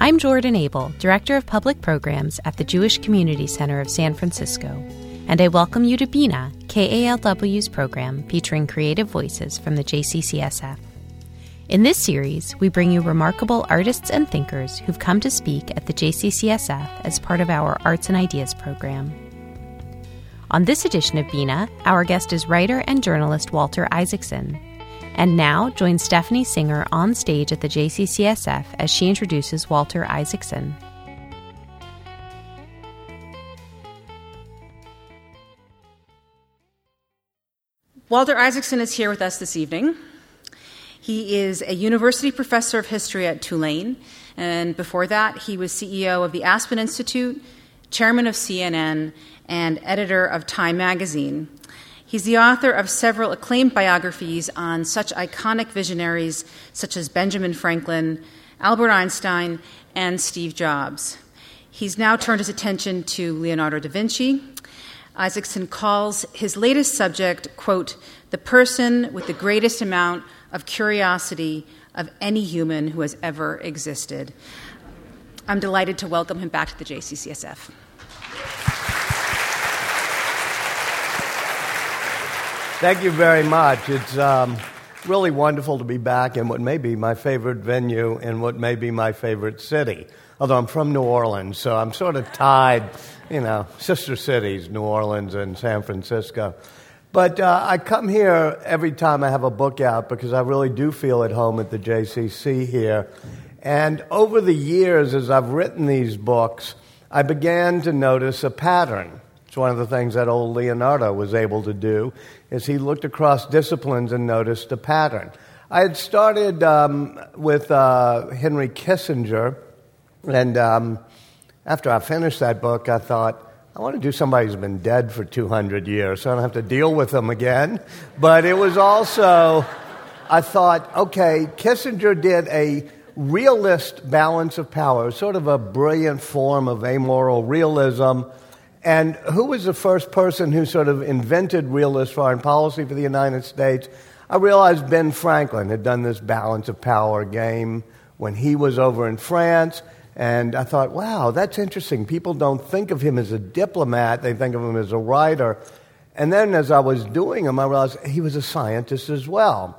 I'm Jordan Abel, Director of Public Programs at the Jewish Community Center of San Francisco, and I welcome you to Bina, KALW's program featuring creative voices from the JCCSF. In this series, we bring you remarkable artists and thinkers who've come to speak at the JCCSF as part of our Arts and Ideas program. On this edition of Bina, our guest is writer and journalist Walter Isaacson. And now, join Stephanie Singer on stage at the JCCSF as she introduces Walter Isaacson. Walter Isaacson is here with us this evening. He is a university professor of history at Tulane, and before that, he was CEO of the Aspen Institute, chairman of CNN, and editor of Time magazine. He's the author of several acclaimed biographies on such iconic visionaries such as Benjamin Franklin, Albert Einstein, and Steve Jobs. He's now turned his attention to Leonardo da Vinci. Isaacson calls his latest subject, quote, the person with the greatest amount of curiosity of any human who has ever existed. I'm delighted to welcome him back to the JCCSF. Thank you very much. It's really wonderful to be back in what may be my favorite venue in what may be my favorite city. Although I'm from New Orleans, so I'm sort of tied, sister cities, New Orleans and San Francisco. But I come here every time I have a book out because I really do feel at home at the JCC here. And over the years, as I've written these books, I began to notice a pattern. It's one of the things that old Leonardo was able to do, is he looked across disciplines and noticed a pattern. I had started with Henry Kissinger, and after I finished that book, I thought, I want to do somebody who's been dead for 200 years, so I don't have to deal with them again. But it was also, I thought, okay, Kissinger did a realist balance of power, sort of a brilliant form of amoral realism. And who was the first person who sort of invented realist foreign policy for the United States? I realized Ben Franklin had done this balance of power game when he was over in France. And I thought, wow, that's interesting. People don't think of him as a diplomat. They think of him as a writer. And then as I was doing him, I realized he was a scientist as well.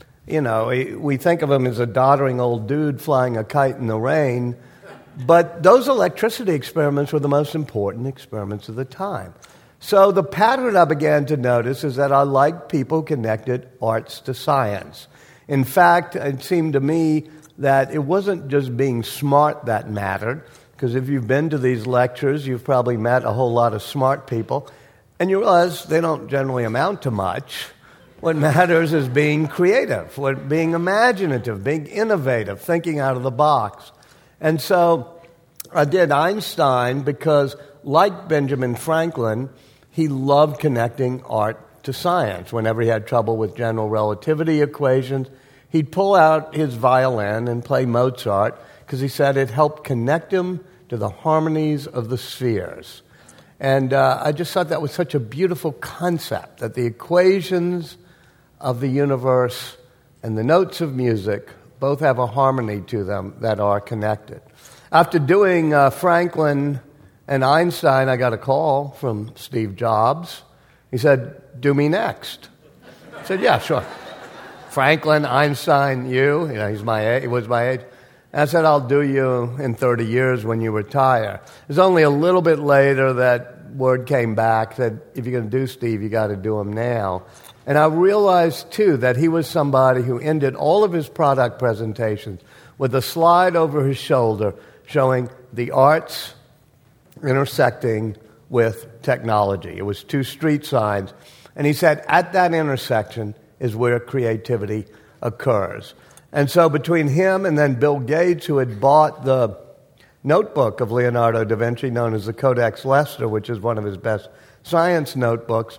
We think of him as a doddering old dude flying a kite in the rain. But those electricity experiments were the most important experiments of the time. So the pattern I began to notice is that I liked people who connected arts to science. In fact, it seemed to me that it wasn't just being smart that mattered, because if you've been to these lectures, you've probably met a whole lot of smart people, and you realize they don't generally amount to much. What matters is being creative, being imaginative, being innovative, thinking out of the box. And so I did Einstein because, like Benjamin Franklin, he loved connecting art to science. Whenever he had trouble with general relativity equations, he'd pull out his violin and play Mozart because he said it helped connect him to the harmonies of the spheres. And I just thought that was such a beautiful concept, that the equations of the universe and the notes of music both have a harmony to them that are connected. After doing Franklin and Einstein, I got a call from Steve Jobs. He said, do me next. I said, yeah, sure. Franklin, Einstein, you. He was my age. And I said, I'll do you in 30 years when you retire. It was only a little bit later that word came back that if you're going to do Steve, you got to do him now. And I realized, too, that he was somebody who ended all of his product presentations with a slide over his shoulder showing the arts intersecting with technology. It was 2 street signs. And he said, at that intersection is where creativity occurs. And so between him and then Bill Gates, who had bought the notebook of Leonardo da Vinci, known as the Codex Leicester, which is one of his best science notebooks,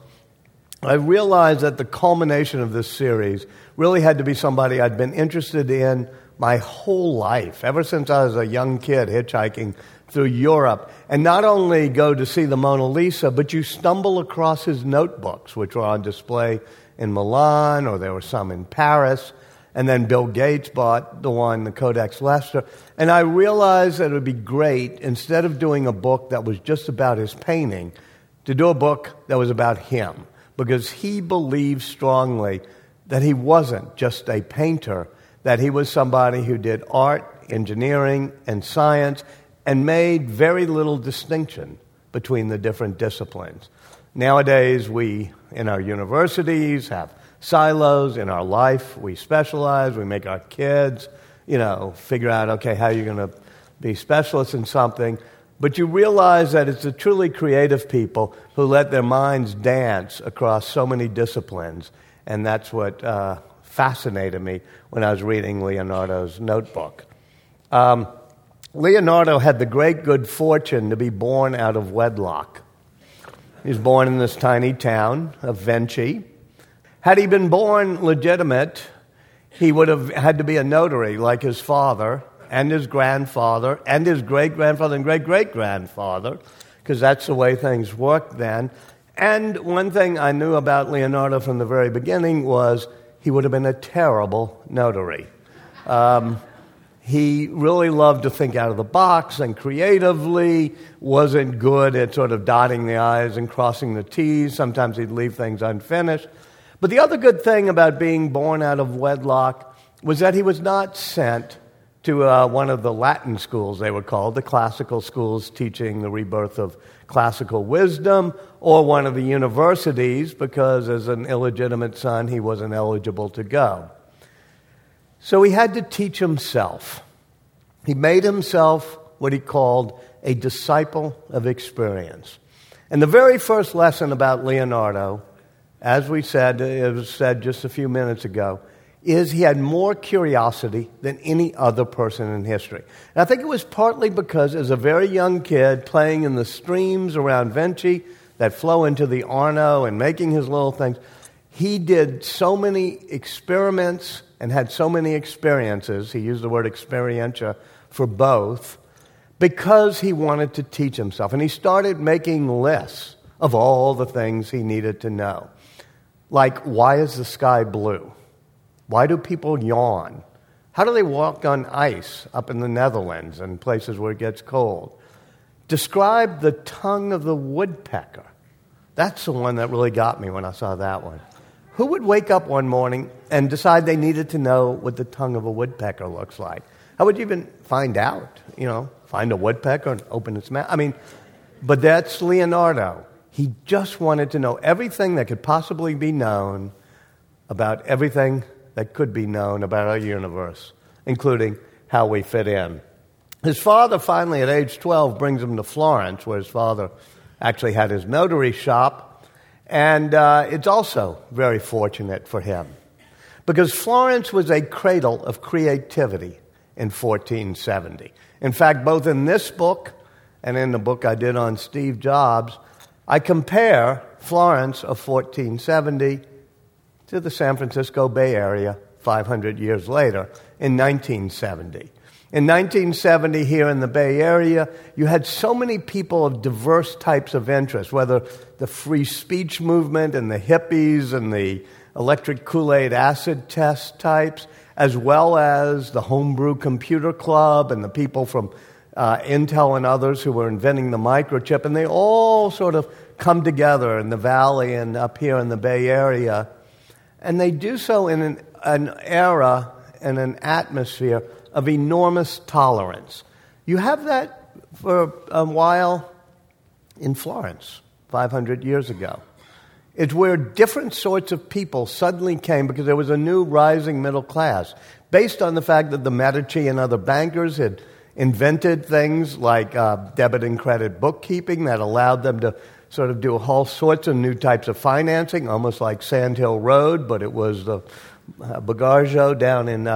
I realized that the culmination of this series really had to be somebody I'd been interested in my whole life, ever since I was a young kid hitchhiking through Europe. And not only go to see the Mona Lisa, but you stumble across his notebooks, which were on display in Milan, or there were some in Paris. And then Bill Gates bought the Codex Leicester. And I realized that it would be great, instead of doing a book that was just about his painting, to do a book that was about him. Because he believed strongly that he wasn't just a painter, that he was somebody who did art, engineering, and science, and made very little distinction between the different disciplines. Nowadays, we, in our universities, have silos in our life. We specialize. We make our kids, figure out, okay, how you're going to be specialists in something. But you realize that it's the truly creative people who let their minds dance across so many disciplines. And that's what fascinated me when I was reading Leonardo's notebook. Leonardo had the great good fortune to be born out of wedlock. He was born in this tiny town of Vinci. Had he been born legitimate, he would have had to be a notary like his father and his grandfather and his great-grandfather and great-great-grandfather, because that's the way things worked then. And one thing I knew about Leonardo from the very beginning was he would have been a terrible notary. He really loved to think out of the box and creatively, wasn't good at sort of dotting the I's and crossing the T's. Sometimes he'd leave things unfinished. But the other good thing about being born out of wedlock was that he was not sent to one of the Latin schools, they were called, the classical schools teaching the rebirth of classical wisdom, or one of the universities, because as an illegitimate son, he wasn't eligible to go. So he had to teach himself. He made himself what he called a disciple of experience. And the very first lesson about Leonardo, as we said, it was said just a few minutes ago, is he had more curiosity than any other person in history. And I think it was partly because as a very young kid playing in the streams around Vinci that flow into the Arno and making his little things, he did so many experiments and had so many experiences, he used the word experientia for both, because he wanted to teach himself. And he started making lists of all the things he needed to know. Like, why is the sky blue? Why do people yawn? How do they walk on ice up in the Netherlands and places where it gets cold? Describe the tongue of the woodpecker. That's the one that really got me when I saw that one. Who would wake up one morning and decide they needed to know what the tongue of a woodpecker looks like? How would you even find out? Find a woodpecker and open its mouth? But that's Leonardo. He just wanted to know everything that could possibly be known about everything that could be known about our universe, including how we fit in. His father finally, at age 12, brings him to Florence, where his father actually had his notary shop. And it's also very fortunate for him, because Florence was a cradle of creativity in 1470. In fact, both in this book and in the book I did on Steve Jobs, I compare Florence of 1470 to the San Francisco Bay Area 500 years later in 1970. In 1970, here in the Bay Area, you had so many people of diverse types of interests, whether the free speech movement and the hippies and the electric Kool-Aid acid test types, as well as the homebrew computer club and the people from Intel and others who were inventing the microchip. And they all sort of come together in the valley and up here in the Bay Area. And they do so in an era and an atmosphere of enormous tolerance. You have that for a while in Florence 500 years ago. It's where different sorts of people suddenly came because there was a new rising middle class based on the fact that the Medici and other bankers had invented things like debit and credit bookkeeping that allowed them to sort of do all sorts of new types of financing, almost like Sand Hill Road, but it was the Bagarjo down in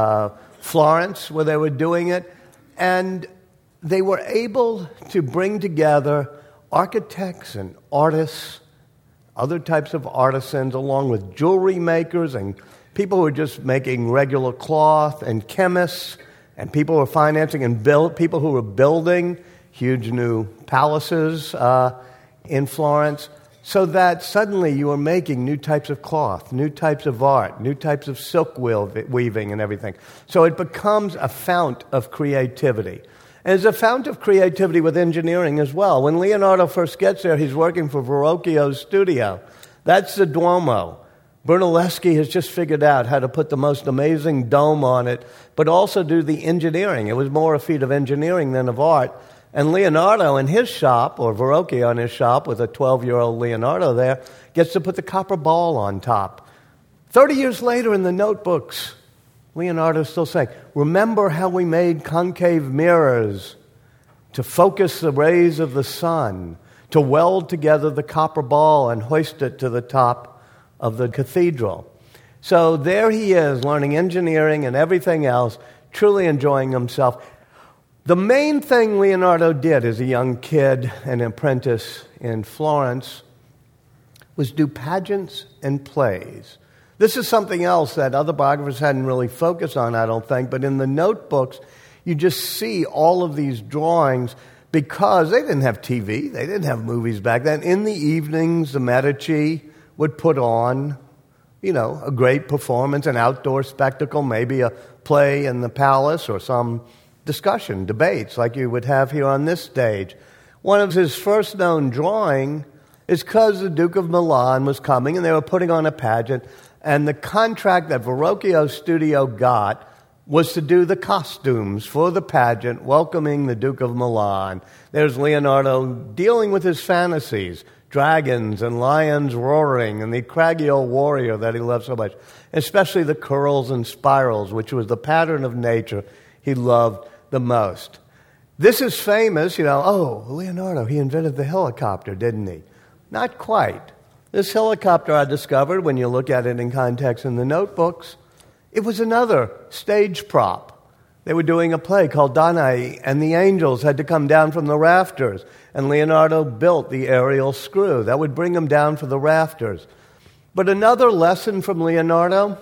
Florence where they were doing it. And they were able to bring together architects and artists, other types of artisans, along with jewelry makers and people who were just making regular cloth, and chemists, and people who were financing, and people who were building huge new palaces in Florence. so that suddenly you are making new types of cloth, new types of art, new types of silk weaving and everything. So it becomes a fount of creativity. And it's a fount of creativity with engineering as well. When Leonardo first gets there, he's working for Verrocchio's studio. That's the Duomo. Brunelleschi has just figured out how to put the most amazing dome on it, but also do the engineering. It was more a feat of engineering than of art. And Leonardo in his shop, or Verrocchio in his shop with a 12-year-old Leonardo there, gets to put the copper ball on top. 30 years later in the notebooks, Leonardo's still saying, remember how we made concave mirrors to focus the rays of the sun, to weld together the copper ball and hoist it to the top of the cathedral. So there he is, learning engineering and everything else, truly enjoying himself. The main thing Leonardo did as a young kid, an apprentice in Florence, was do pageants and plays. This is something else that other biographers hadn't really focused on, I don't think, but in the notebooks, you just see all of these drawings because they didn't have TV, they didn't have movies back then. In the evenings, the Medici would put on, a great performance, an outdoor spectacle, maybe a play in the palace or some discussion, debates like you would have here on this stage. One of his first known drawing is because the Duke of Milan was coming and they were putting on a pageant, and the contract that Verrocchio's studio got was to do the costumes for the pageant welcoming the Duke of Milan. There's Leonardo dealing with his fantasies, dragons and lions roaring, and the craggy old warrior that he loved so much, especially the curls and spirals, which was the pattern of nature he loved the most. This is famous, Leonardo, he invented the helicopter, didn't he? Not quite. This helicopter I discovered, when you look at it in context in the notebooks, it was another stage prop. They were doing a play called Danae, and the angels had to come down from the rafters, and Leonardo built the aerial screw that would bring them down for the rafters. But another lesson from Leonardo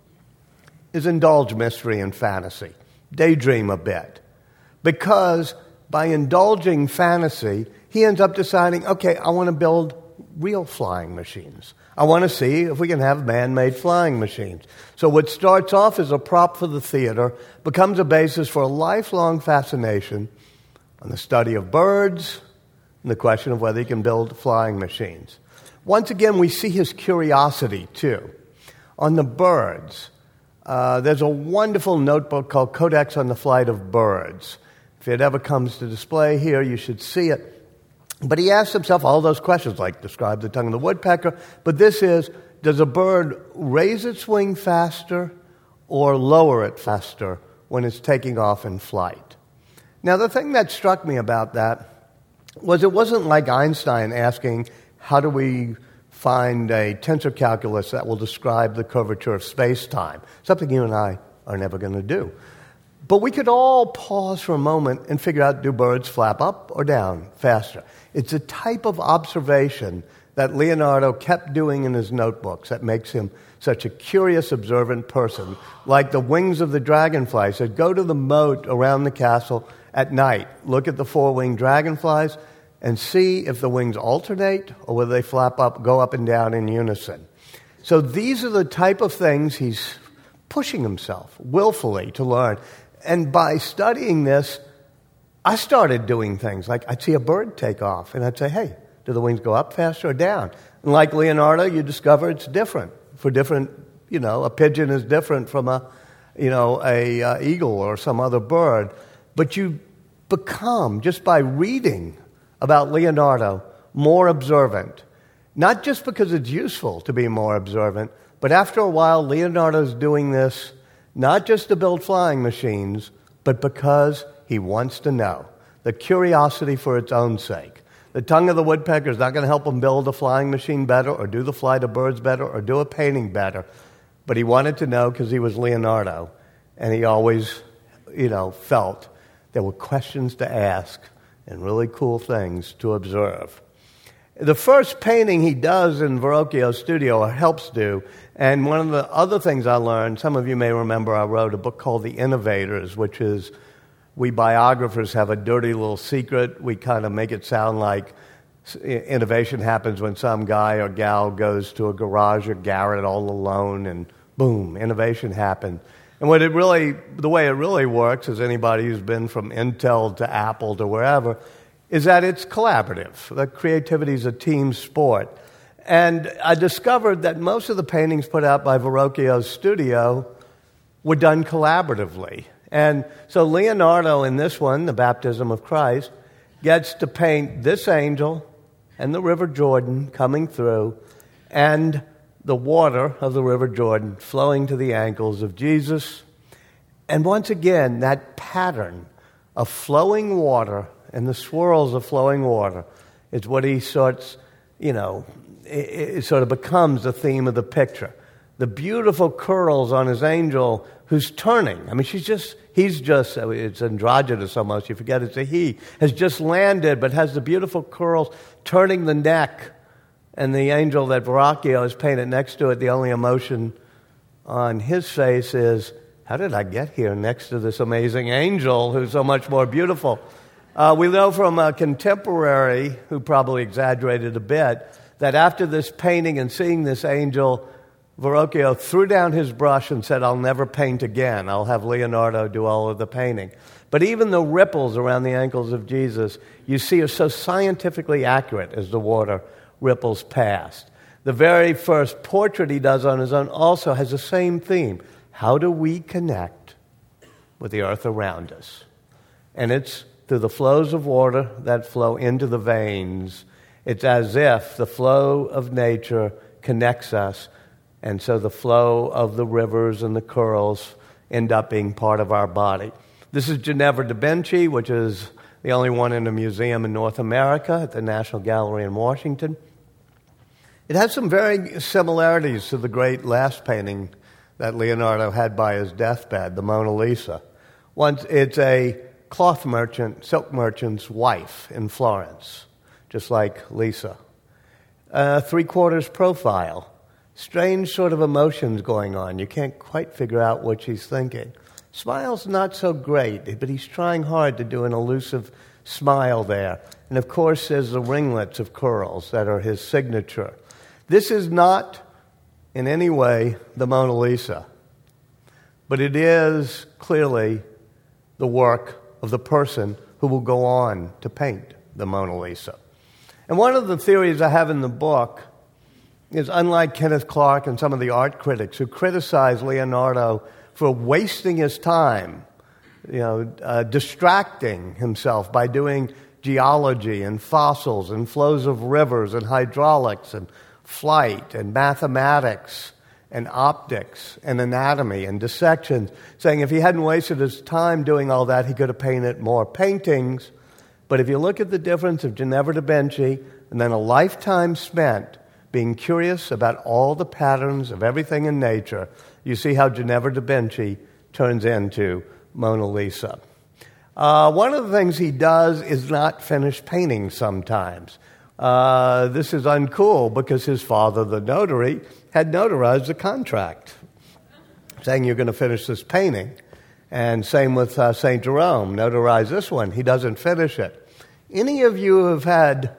is indulge mystery and fantasy. Daydream a bit. Because by indulging fantasy, he ends up deciding, okay, I want to build real flying machines. I want to see if we can have man-made flying machines. So what starts off as a prop for the theater becomes a basis for a lifelong fascination on the study of birds and the question of whether he can build flying machines. Once again, we see his curiosity, too. On the birds, there's a wonderful notebook called Codex on the Flight of Birds. If it ever comes to display here, you should see it. But he asks himself all those questions, like describe the tongue of the woodpecker. But this is, does a bird raise its wing faster or lower it faster when it's taking off in flight? Now, the thing that struck me about that was it wasn't like Einstein asking, how do we find a tensor calculus that will describe the curvature of space-time, something you and I are never going to do. But we could all pause for a moment and figure out, do birds flap up or down faster? It's a type of observation that Leonardo kept doing in his notebooks that makes him such a curious, observant person. Like the wings of the dragonfly. He said, go to the moat around the castle at night, look at the four-winged dragonflies, and see if the wings alternate or whether they flap up, go up and down in unison. So these are the type of things he's pushing himself willfully to learn. And by studying this, I started doing things like I'd see a bird take off, and I'd say, hey, do the wings go up faster or down? And like Leonardo, you discover it's different. For different, a pigeon is different from a eagle or some other bird. But you become, just by reading about Leonardo, more observant. Not just because it's useful to be more observant, but after a while, Leonardo's doing this not just to build flying machines, but because he wants to know. The curiosity for its own sake. The tongue of the woodpecker is not going to help him build a flying machine better or do the flight of birds better or do a painting better. But he wanted to know because he was Leonardo. And he always, felt there were questions to ask and really cool things to observe. The first painting he does in Verrocchio's studio, or helps do, and one of the other things I learned, some of you may remember I wrote a book called The Innovators, which is, we biographers have a dirty little secret. We kind of make it sound like Innovation happens when some guy or gal goes to a garage or garret all alone, and boom, innovation happens. And the way it really works, as anybody who's been from Intel to Apple to wherever, is that it's collaborative. That creativity is a team sport. And I discovered that most of the paintings put out by Verrocchio's studio were done collaboratively. And so Leonardo in this one, the Baptism of Christ, gets to paint this angel and the River Jordan coming through and the water of the River Jordan flowing to the ankles of Jesus. And once again, that pattern of flowing water and the swirls of flowing water is what he sorts, it sort of becomes the theme of the picture. The beautiful curls on his angel who's turning. I mean, it's androgynous almost, you forget it's a he, has just landed but has the beautiful curls turning the neck. And the angel that Verrocchio has painted next to it, the only emotion on his face is, how did I get here next to this amazing angel who's so much more beautiful? We know from a contemporary, who probably exaggerated a bit, that after this painting and seeing this angel, Verrocchio threw down his brush and said, I'll never paint again. I'll have Leonardo do all of the painting. But even the ripples around the ankles of Jesus, you see, are so scientifically accurate as the water ripples past. The very first portrait he does on his own also has the same theme. How do we connect with the earth around us? And it's through the flows of water that flow into the veins. It's as if the flow of nature connects us, and so the flow of the rivers and the curls end up being part of our body. This is Ginevra da Benci, which is the only one in a museum in North America at the National Gallery in Washington. It has some very similarities to the great last painting that Leonardo had by his deathbed, the Mona Lisa. It's a cloth merchant, silk merchant's wife in Florence, just like Lisa. 3/4 profile. Strange sort of emotions going on. You can't quite figure out what she's thinking. Smile's not so great, but he's trying hard to do an elusive smile there. And of course, there's the ringlets of curls that are his signature. This is not in any way the Mona Lisa, but it is clearly the work of the person who will go on to paint the Mona Lisa. And one of the theories I have in the book is, unlike Kenneth Clark and some of the art critics who criticize Leonardo for wasting his time, distracting himself by doing geology and fossils and flows of rivers and hydraulics and flight and mathematics and optics and anatomy and dissections, saying if he hadn't wasted his time doing all that, he could have painted more paintings. But if you look at the difference of Ginevra da Benci and then a lifetime spent being curious about all the patterns of everything in nature, you see how Ginevra da Benci turns into Mona Lisa. One of the things he does is not finish painting sometimes. This is uncool because his father, the notary, had notarized the contract saying you're going to finish this painting. And same with St. Jerome, notarize this one. He doesn't finish it. Any of you who have had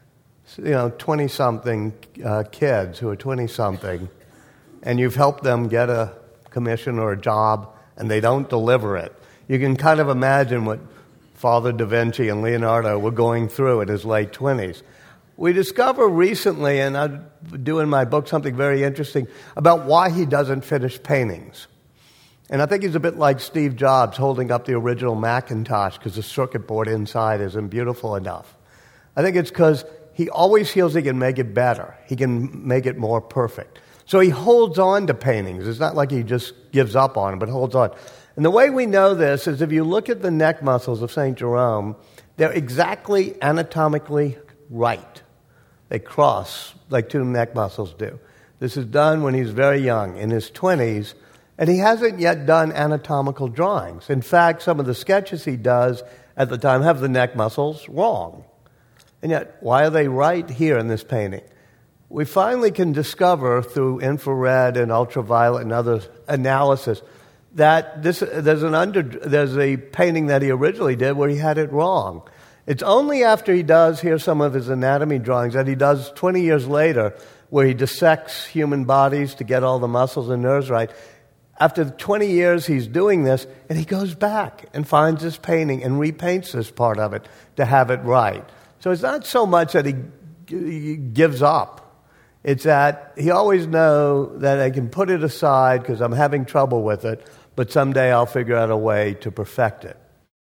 20-something kids who are 20-something, and you've helped them get a commission or a job, and they don't deliver it, you can kind of imagine what Father Da Vinci and Leonardo were going through in his late 20s. We discover recently, and I do in my book something very interesting, about why he doesn't finish paintings. And I think he's a bit like Steve Jobs holding up the original Macintosh because the circuit board inside isn't beautiful enough. I think it's because he always feels he can make it better. He can make it more perfect. So he holds on to paintings. It's not like he just gives up on them, but holds on. And the way we know this is if you look at the neck muscles of St. Jerome, they're exactly anatomically right. They cross like two neck muscles do. This is done when he's very young, in his 20s, and he hasn't yet done anatomical drawings. In fact, some of the sketches he does at the time have the neck muscles wrong. And yet, why are they right here in this painting? We finally can discover through infrared and ultraviolet and other analysis that there's a painting that he originally did where he had it wrong. It's only after he does here some of his anatomy drawings that he does 20 years later, where he dissects human bodies to get all the muscles and nerves right. After 20 years, he's doing this, and he goes back and finds this painting and repaints this part of it to have it right. So it's not so much that he gives up. It's that he always knows that I can put it aside because I'm having trouble with it, but someday I'll figure out a way to perfect it.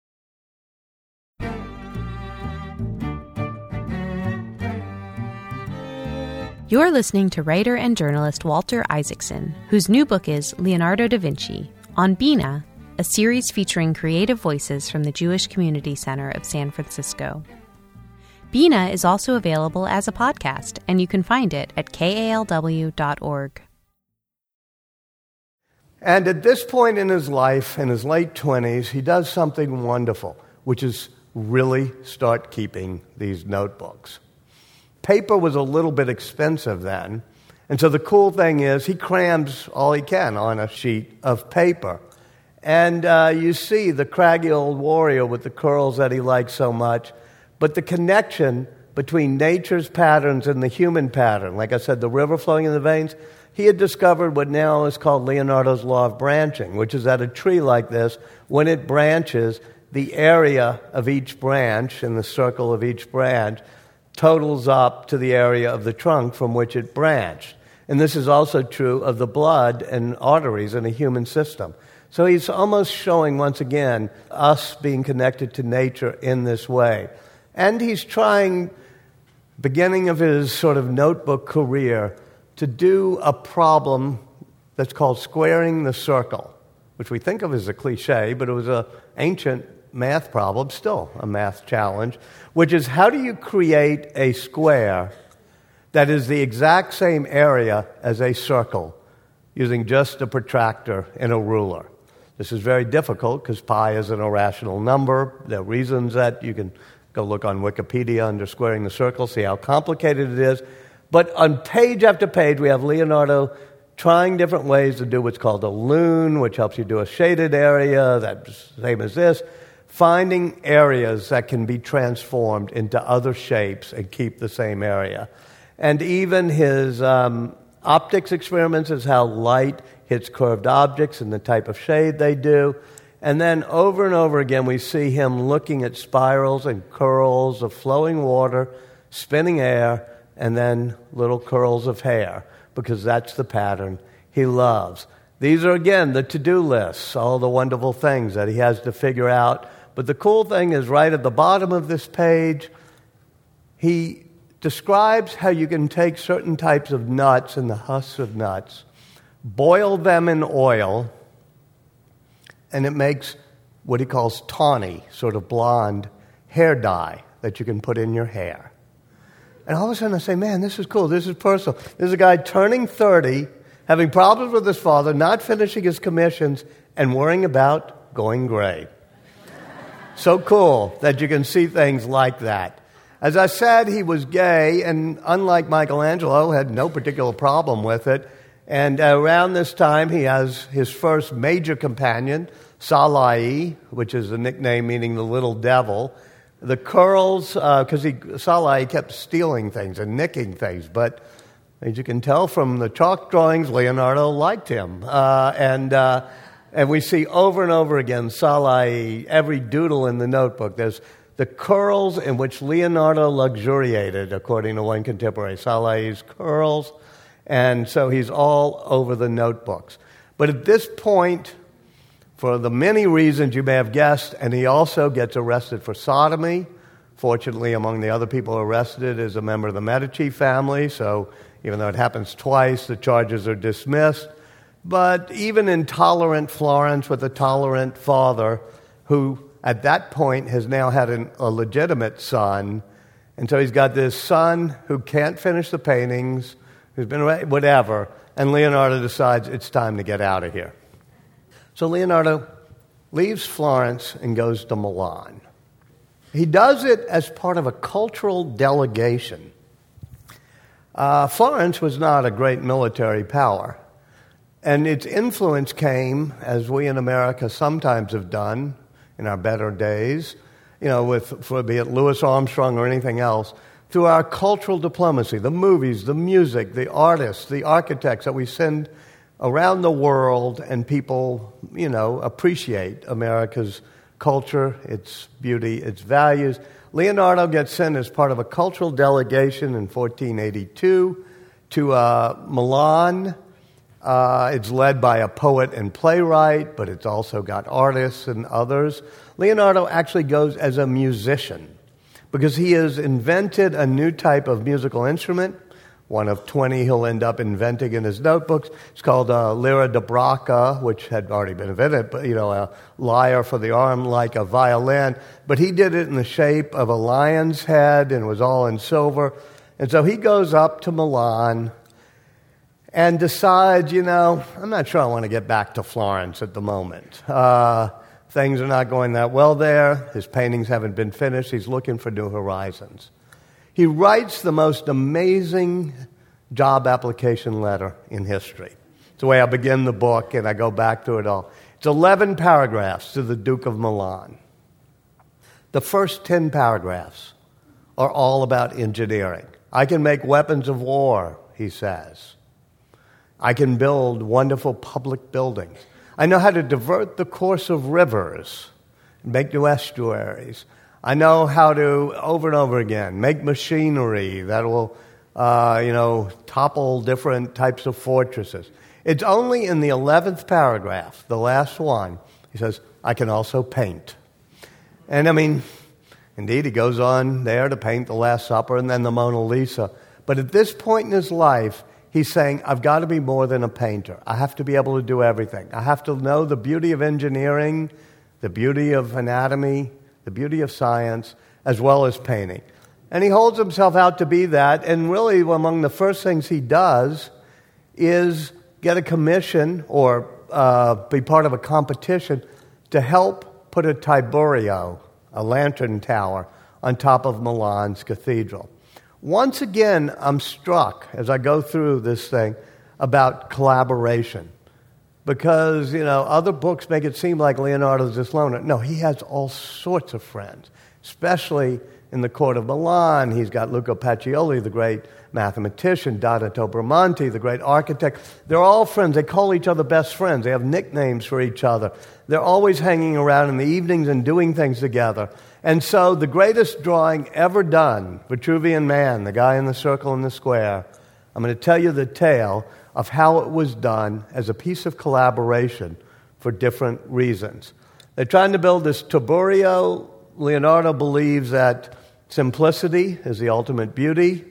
You're listening to writer and journalist Walter Isaacson, whose new book is Leonardo da Vinci, on Bina, a series featuring creative voices from the Jewish Community Center of San Francisco. Bina is also available as a podcast, and you can find it at kalw.org. And at this point in his life, in his late 20s, he does something wonderful, which is really start keeping these notebooks. Paper was a little bit expensive then, and so the cool thing is he crams all he can on a sheet of paper. And you see the craggy old warrior with the curls that he likes so much, but the connection between nature's patterns and the human pattern, like I said, the river flowing in the veins, he had discovered what now is called Leonardo's law of branching, which is that a tree like this, when it branches, the area of each branch and the circle of each branch totals up to the area of the trunk from which it branched. And this is also true of the blood and arteries in a human system. So he's almost showing, once again, us being connected to nature in this way. And he's trying, beginning of his sort of notebook career, to do a problem that's called squaring the circle, which we think of as a cliche, but it was an ancient math problem, still a math challenge, which is how do you create a square that is the exact same area as a circle using just a protractor and a ruler. This is very difficult because pi is an irrational number. There are reasons that you can go look on Wikipedia under squaring the circle, see how complicated it is. But on page after page, we have Leonardo trying different ways to do what's called a lune, which helps you do a shaded area, that's the same as this, finding areas that can be transformed into other shapes and keep the same area. And even his optics experiments is how light hits curved objects and the type of shade they do. And then over and over again, we see him looking at spirals and curls of flowing water, spinning air, and then little curls of hair, because that's the pattern he loves. These are, again, the to-do lists, all the wonderful things that he has to figure out. But the cool thing is right at the bottom of this page, he describes how you can take certain types of nuts and the husks of nuts, boil them in oil, and it makes what he calls tawny, sort of blonde hair dye that you can put in your hair. And all of a sudden I say, man, this is cool, this is personal. This is a guy turning 30, having problems with his father, not finishing his commissions, and worrying about going gray. So cool that you can see things like that. As I said, he was gay, and unlike Michelangelo, had no particular problem with it. And around this time, he has his first major companion, Salai, which is a nickname meaning the little devil. The curls, because Salai kept stealing things and nicking things, but as you can tell from the chalk drawings, Leonardo liked him. And we see over and over again, Salai, every doodle in the notebook, there's the curls in which Leonardo luxuriated, according to one contemporary, Salai's curls. And so he's all over the notebooks. But at this point, for the many reasons you may have guessed, and he also gets arrested for sodomy. Fortunately, among the other people arrested is a member of the Medici family, so even though it happens twice, the charges are dismissed. But even in tolerant Florence with a tolerant father, who at that point has now had a legitimate son, and so he's got this son who can't finish the paintings, who's been whatever, and Leonardo decides it's time to get out of here. So Leonardo leaves Florence and goes to Milan. He does it as part of a cultural delegation. Florence was not a great military power, and its influence came, as we in America sometimes have done in our better days, be it Louis Armstrong or anything else, through our cultural diplomacy, the movies, the music, the artists, the architects that we send around the world, and people, appreciate America's culture, its beauty, its values. Leonardo gets sent as part of a cultural delegation in 1482 to Milan. It's led by a poet and playwright, but it's also got artists and others. Leonardo actually goes as a musician because he has invented a new type of musical instrument, one of 20 he'll end up inventing in his notebooks. It's called lyra da bracca, which had already been invented, but, a lyre for the arm like a violin. But he did it in the shape of a lion's head and it was all in silver. And so he goes up to Milan and decides, I'm not sure I want to get back to Florence at the moment. Things are not going that well there. His paintings haven't been finished. He's looking for new horizons. He writes the most amazing job application letter in history. It's the way I begin the book, and I go back to it all. It's 11 paragraphs to the Duke of Milan. The first 10 paragraphs are all about engineering. I can make weapons of war, he says. I can build wonderful public buildings. I know how to divert the course of rivers, make new estuaries. I know how to, over and over again, make machinery that will, topple different types of fortresses. It's only in the 11th paragraph, the last one, he says, I can also paint. And indeed, he goes on there to paint the Last Supper and then the Mona Lisa. But at this point in his life, he's saying, I've got to be more than a painter. I have to be able to do everything. I have to know the beauty of engineering, the beauty of anatomy, the beauty of science, as well as painting. And he holds himself out to be that, and really among the first things he does is get a commission or be part of a competition to help put a Tiburio, a lantern tower, on top of Milan's cathedral. Once again, I'm struck as I go through this thing about collaboration. Because, other books make it seem like Leonardo's this loner. No, he has all sorts of friends, especially in the court of Milan. He's got Luca Pacioli, the great mathematician, Donato Bramante, the great architect. They're all friends. They call each other best friends. They have nicknames for each other. They're always hanging around in the evenings and doing things together. And so the greatest drawing ever done, Vitruvian Man, the guy in the circle in the square, I'm going to tell you the tale of how it was done as a piece of collaboration for different reasons. They're trying to build this Tiburio. Leonardo believes that simplicity is the ultimate beauty.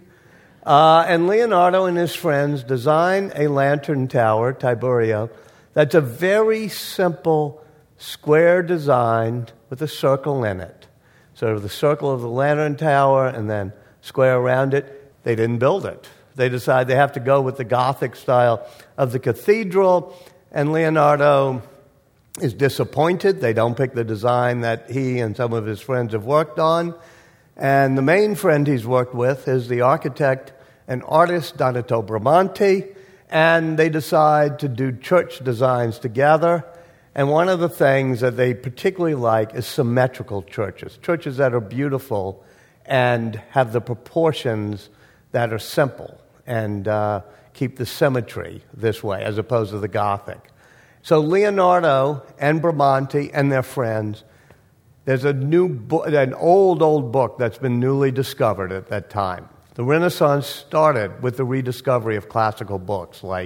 And Leonardo and his friends design a lantern tower, Tiburio, that's a very simple square design with a circle in it. Sort of the circle of the lantern tower and then square around it. They didn't build it. They decide they have to go with the Gothic style of the cathedral, and Leonardo is disappointed. They don't pick the design that he and some of his friends have worked on. And the main friend he's worked with is the architect and artist Donato Bramante, and they decide to do church designs together. And one of the things that they particularly like is symmetrical churches that are beautiful and have the proportions that are simple and keep the symmetry this way, as opposed to the Gothic. So Leonardo and Bramante and their friends, there's an old book that's been newly discovered at that time. The Renaissance started with the rediscovery of classical books, like,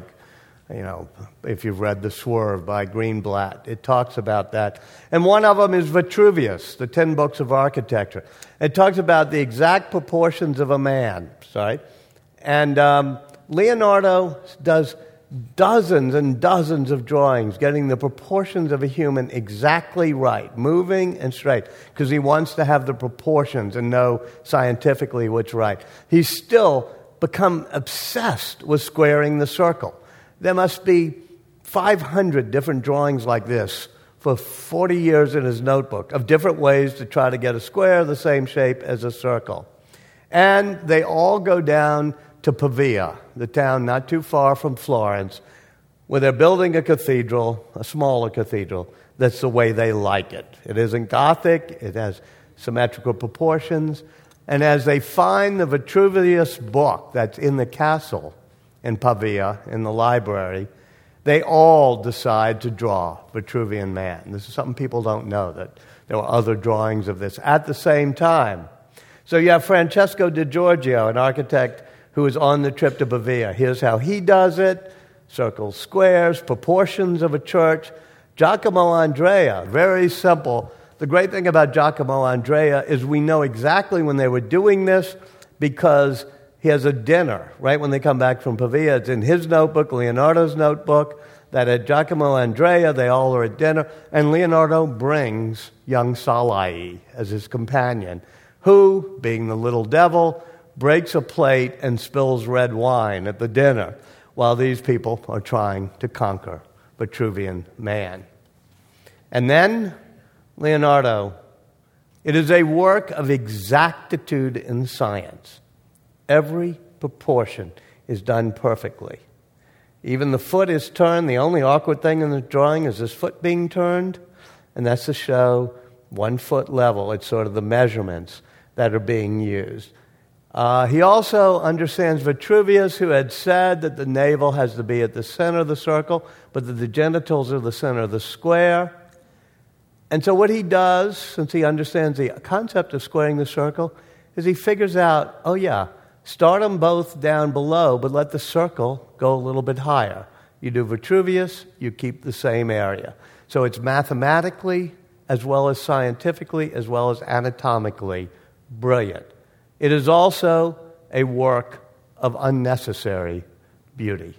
if you've read The Swerve by Greenblatt, it talks about that. And one of them is Vitruvius, the 10 Books of Architecture. It talks about the exact proportions of a man, And Leonardo does dozens and dozens of drawings, getting the proportions of a human exactly right, moving and straight, because he wants to have the proportions and know scientifically what's right. He's still become obsessed with squaring the circle. There must be 500 different drawings like this for 40 years in his notebook of different ways to try to get a square the same shape as a circle. And they all go down to Pavia, the town not too far from Florence, where they're building a cathedral, a smaller cathedral, that's the way they like it. It isn't Gothic. It has symmetrical proportions. And as they find the Vitruvius book that's in the castle in Pavia, in the library, they all decide to draw Vitruvian Man. This is something people don't know, that there were other drawings of this at the same time. So you have Francesco di Giorgio, an architect who is on the trip to Pavia. Here's how he does it: circles, squares, proportions of a church. Giacomo Andrea, very simple. The great thing about Giacomo Andrea is we know exactly when they were doing this because he has a dinner right when they come back from Pavia. It's in his notebook, Leonardo's notebook, that at Giacomo Andrea they all are at dinner, and Leonardo brings young Salai as his companion, who, being the little devil, breaks a plate and spills red wine at the dinner while these people are trying to conquer Vitruvian Man. And then Leonardo, it is a work of exactitude in science. Every proportion is done perfectly. Even the foot is turned. The only awkward thing in the drawing is this foot being turned, and that's to show 1 foot level. It's sort of the measurements that are being used. He also understands Vitruvius, who had said that the navel has to be at the center of the circle, but that the genitals are the center of the square. And so what he does, since he understands the concept of squaring the circle, is he figures out, start them both down below, but let the circle go a little bit higher. You do Vitruvius, you keep the same area. So it's mathematically, as well as scientifically, as well as anatomically brilliant. It is also a work of unnecessary beauty.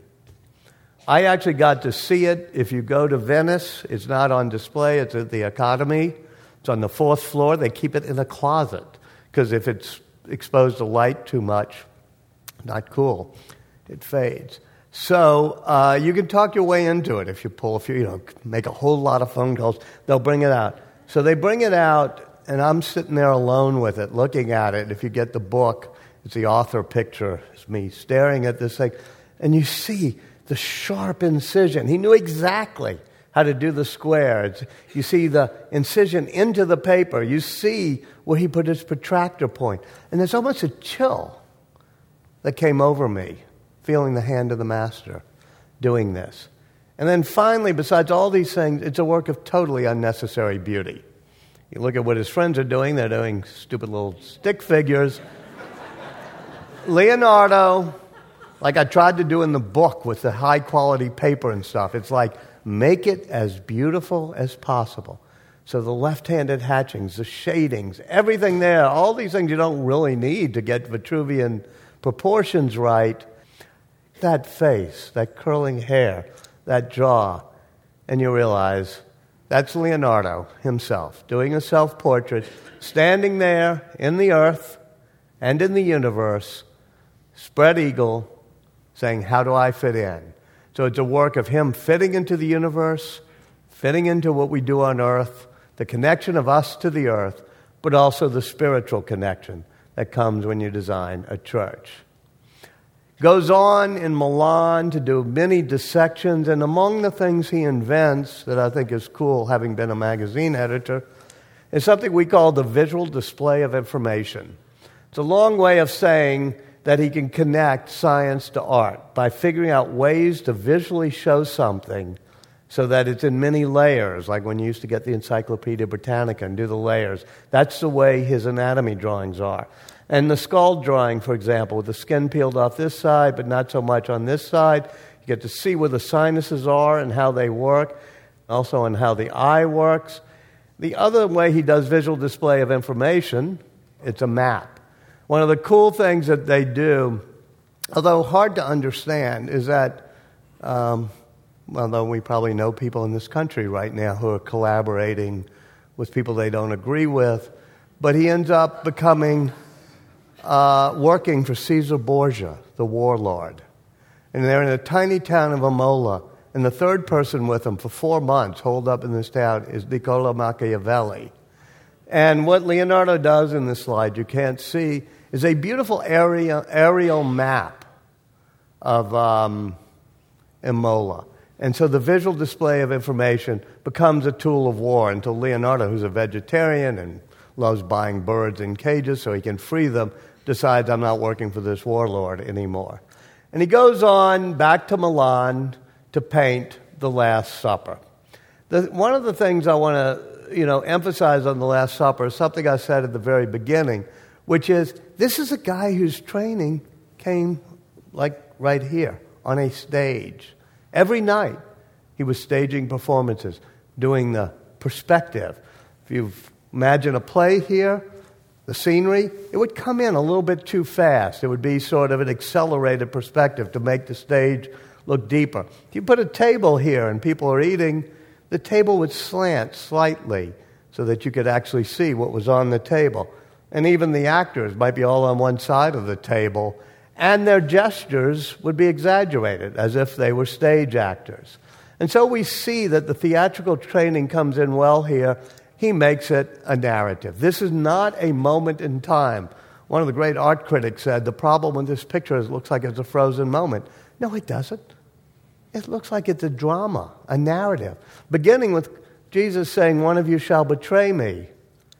I actually got to see it. If you go to Venice, it's not on display. It's at the Academy. It's on the 4th floor. They keep it in a closet because if it's exposed to light too much, not cool. It fades. So you can talk your way into it if you make a whole lot of phone calls. They'll bring it out. So they bring it out, and I'm sitting there alone with it, looking at it. If you get the book, it's the author picture. It's me staring at this thing, and you see the sharp incision. He knew exactly how to do the square. You see the incision into the paper. You see where he put his protractor point. And there's almost a chill that came over me, feeling the hand of the master doing this. And then finally, besides all these things, it's a work of totally unnecessary beauty. You look at what his friends are doing. They're doing stupid little stick figures. Leonardo, like I tried to do in the book with the high-quality paper and stuff, it's like, make it as beautiful as possible. So the left-handed hatchings, the shadings, everything there, all these things you don't really need to get Vitruvian proportions right. That face, that curling hair, that jaw, and you realize that's Leonardo himself doing a self-portrait, standing there in the earth and in the universe, spread eagle, saying, how do I fit in? So it's a work of him fitting into the universe, fitting into what we do on earth, the connection of us to the earth, but also the spiritual connection that comes when you design a church. Goes on in Milan to do many dissections, and among the things he invents that I think is cool, having been a magazine editor, is something we call the visual display of information. It's a long way of saying that he can connect science to art by figuring out ways to visually show something so that it's in many layers, like when you used to get the Encyclopedia Britannica and do the layers. That's the way his anatomy drawings are. And the skull drawing, for example, with the skin peeled off this side, but not so much on this side, you get to see where the sinuses are and how they work, also on how the eye works. The other way he does visual display of information, it's a map. One of the cool things that they do, although hard to understand, is that, although we probably know people in this country right now who are collaborating with people they don't agree with, but he ends up becoming working for Caesar Borgia, the warlord. And they're in a tiny town of Imola, and the third person with them for 4 months, holed up in this town, is Niccolo Machiavelli. And what Leonardo does in this slide, you can't see, is a beautiful aerial map of Imola. And so the visual display of information becomes a tool of war until Leonardo, who's a vegetarian and loves buying birds in cages so he can free them, decides, I'm not working for this warlord anymore. And he goes on back to Milan to paint The Last Supper. One of the things I want to emphasize on The Last Supper is something I said at the very beginning, which is this is a guy whose training came like right here on a stage. Every night he was staging performances, doing the perspective. If you imagine a play here, the scenery, it would come in a little bit too fast. It would be sort of an accelerated perspective to make the stage look deeper. If you put a table here and people are eating, the table would slant slightly so that you could actually see what was on the table. And even the actors might be all on one side of the table, and their gestures would be exaggerated, as if they were stage actors. And so we see that the theatrical training comes in well here. He makes it a narrative. This is not a moment in time. One of the great art critics said, the problem with this picture is it looks like it's a frozen moment. No, it doesn't. It looks like it's a drama, a narrative, beginning with Jesus saying, one of you shall betray me.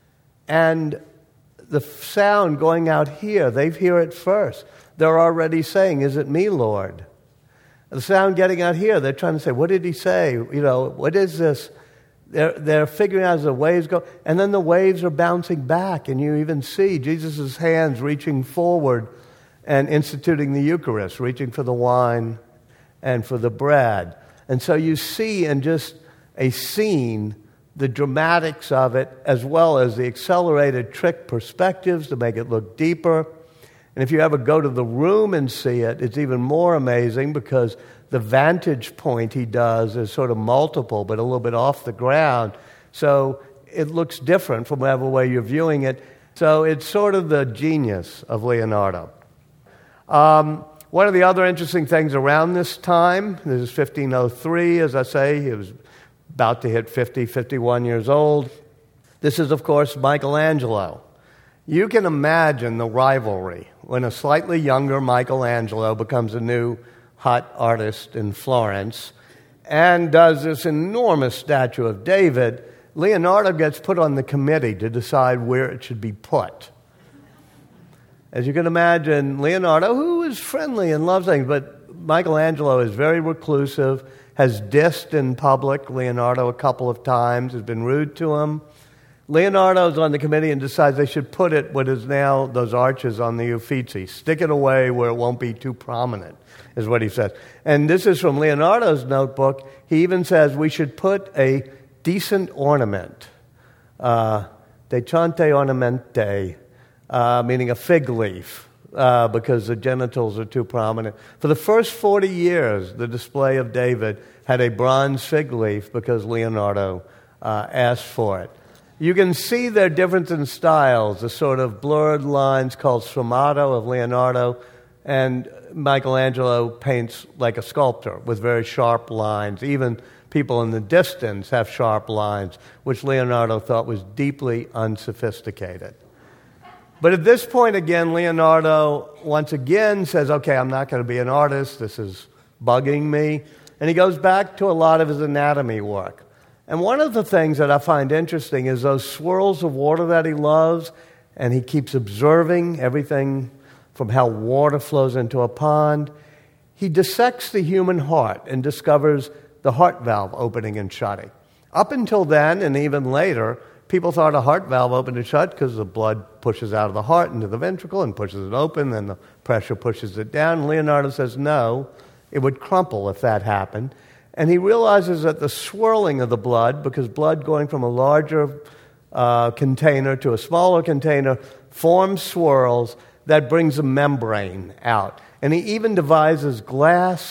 And the sound going out here, they hear it first. They're already saying, is it me, Lord? The sound getting out here, they're trying to say, what did he say? What is this? They're figuring out as the waves go, and then the waves are bouncing back, and you even see Jesus' hands reaching forward and instituting the Eucharist, reaching for the wine and for the bread. And so you see in just a scene the dramatics of it, as well as the accelerated trick perspectives to make it look deeper. And if you ever go to the room and see it, it's even more amazing because the vantage point he does is sort of multiple, but a little bit off the ground. So it looks different from whatever way you're viewing it. So it's sort of the genius of Leonardo. One of the other interesting things around this time, this is 1503, as I say, he was about to hit 50, 51 years old. This is, of course, Michelangelo. You can imagine the rivalry when a slightly younger Michelangelo becomes a new hot artist in Florence and does this enormous statue of David. Leonardo gets put on the committee to decide where it should be put. As you can imagine, Leonardo, who is friendly and loves things, but Michelangelo is very reclusive, has dissed in public Leonardo a couple of times, has been rude to him. Leonardo's on the committee and decides they should put it, what is now those arches on the Uffizi. Stick it away where it won't be too prominent, is what he says. And this is from Leonardo's notebook. He even says we should put a decent ornament, decente ornamente, meaning a fig leaf, because the genitals are too prominent. For the first 40 years, the display of David had a bronze fig leaf because Leonardo asked for it. You can see their difference in styles, the sort of blurred lines called sfumato of Leonardo, and Michelangelo paints like a sculptor with very sharp lines. Even people in the distance have sharp lines, which Leonardo thought was deeply unsophisticated. But at this point, again, Leonardo once again says, okay, I'm not going to be an artist. This is bugging me. And he goes back to a lot of his anatomy work. And one of the things that I find interesting is those swirls of water that he loves, and he keeps observing everything from how water flows into a pond. He dissects the human heart and discovers the heart valve opening and shutting. Up until then, and even later, people thought a heart valve opened and shut because the blood pushes out of the heart into the ventricle and pushes it open, then the pressure pushes it down. And Leonardo says, no, it would crumple if that happened. And he realizes that the swirling of the blood, because blood going from a larger container to a smaller container, forms swirls that brings a membrane out. And he even devises glass,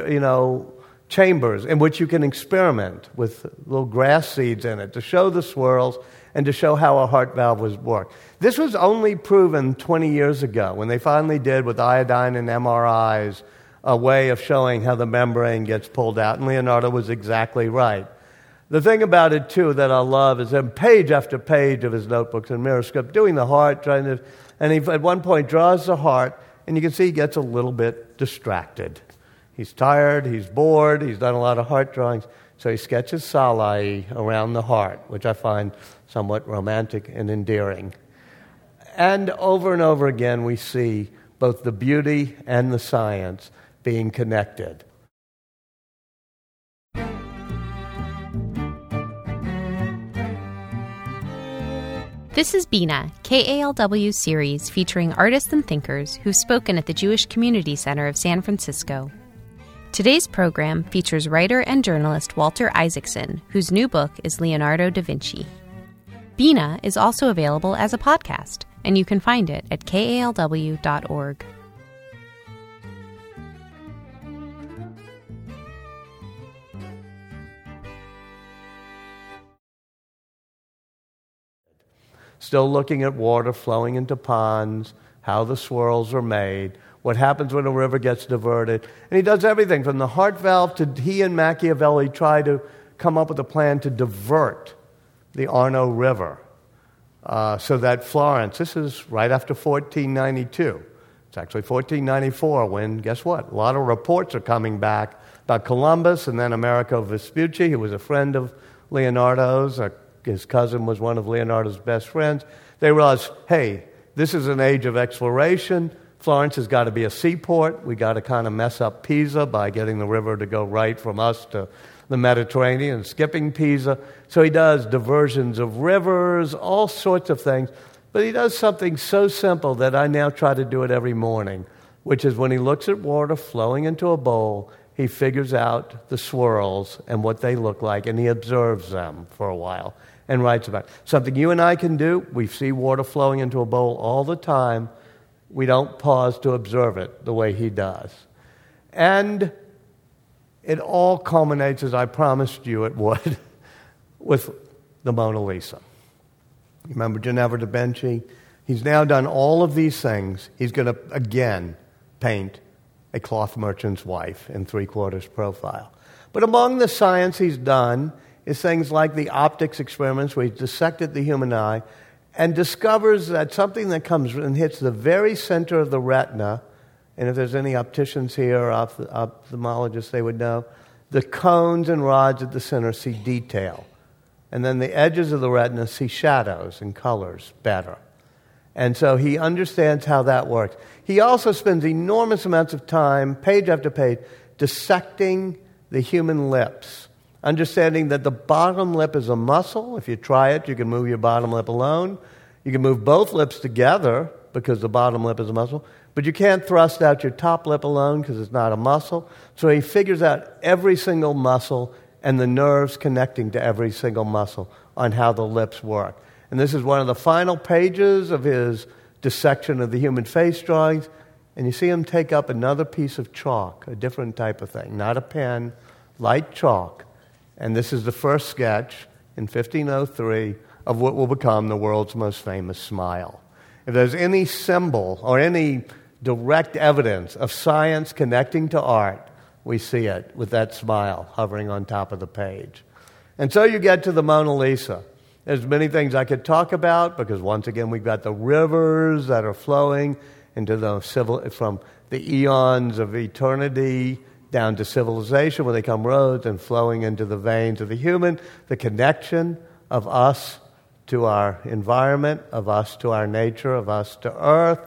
chambers in which you can experiment with little grass seeds in it to show the swirls and to show how a heart valve was worked. This was only proven 20 years ago when they finally did with iodine and MRIs a way of showing how the membrane gets pulled out, and Leonardo was exactly right. The thing about it, too, that I love is that page after page of his notebooks and mirror script, doing the heart, and he at one point draws the heart, and you can see he gets a little bit distracted. He's tired, he's bored, he's done a lot of heart drawings. So he sketches Salai around the heart, which I find somewhat romantic and endearing. And over again, we see both the beauty and the science being connected. This is Bina, KALW's series featuring artists and thinkers who've spoken at the Jewish Community Center of San Francisco. Today's program features writer and journalist Walter Isaacson, whose new book is Leonardo da Vinci. Bina is also available as a podcast, and you can find it at kalw.org. Still looking at water flowing into ponds, how the swirls are made, what happens when a river gets diverted. And he does everything from the heart valve to he and Machiavelli try to come up with a plan to divert the Arno River so that Florence, this is right after 1492. It's actually 1494 when, guess what? A lot of reports are coming back about Columbus and then Amerigo Vespucci, who was a friend of Leonardo's. His cousin was one of Leonardo's best friends. They realized, hey, this is an age of exploration. Florence has got to be a seaport. We got to kind of mess up Pisa by getting the river to go right from us to the Mediterranean, skipping Pisa. So he does diversions of rivers, all sorts of things. But he does something so simple that I now try to do it every morning, which is when he looks at water flowing into a bowl, he figures out the swirls and what they look like, and he observes them for a while and writes about it. Something you and I can do. We see water flowing into a bowl all the time. We don't pause to observe it the way he does. And it all culminates, as I promised you it would, with the Mona Lisa. Remember Ginevra da Benci? He's now done all of these things. He's going to, again, paint a cloth merchant's wife in 3/4 profile. But among the science he's done is things like the optics experiments where he's dissected the human eye and discovers that something that comes and hits the very center of the retina, and if there's any opticians here or ophthalmologists, they would know, the cones and rods at the center see detail. And then the edges of the retina see shadows and colors better. And so he understands how that works. He also spends enormous amounts of time, page after page, dissecting the human lips, understanding that the bottom lip is a muscle. If you try it, you can move your bottom lip alone. You can move both lips together because the bottom lip is a muscle. But you can't thrust out your top lip alone because it's not a muscle. So he figures out every single muscle and the nerves connecting to every single muscle on how the lips work. And this is one of the final pages of his dissection of the human face drawings. And you see him take up another piece of chalk, a different type of thing, not a pen, light chalk. And this is the first sketch in 1503 of what will become the world's most famous smile. If there's any symbol or any direct evidence of science connecting to art, we see it with that smile hovering on top of the page. And so you get to the Mona Lisa. There's many things I could talk about because once again we've got the rivers that are flowing into from the eons of eternity down to civilization where they come roads and flowing into the veins of the human, the connection of us to our environment, of us to our nature, of us to earth,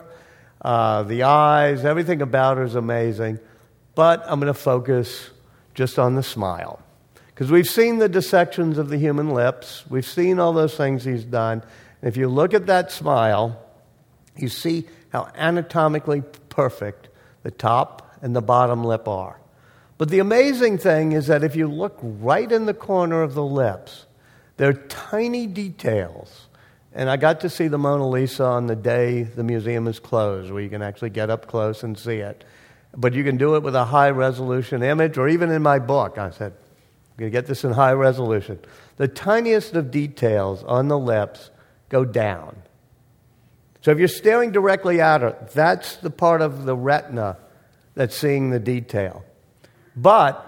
the eyes, everything about her is amazing. But I'm going to focus just on the smile. Because we've seen the dissections of the human lips. We've seen all those things he's done. And if you look at that smile, you see how anatomically perfect the top and the bottom lip are. But the amazing thing is that if you look right in the corner of the lips, there are tiny details. And I got to see the Mona Lisa on the day the museum is closed, where you can actually get up close and see it. But you can do it with a high-resolution image, or even in my book. I said, I'm going to get this in high resolution. The tiniest of details on the lips go down. So if you're staring directly at her, that's the part of the retina that's seeing the detail. But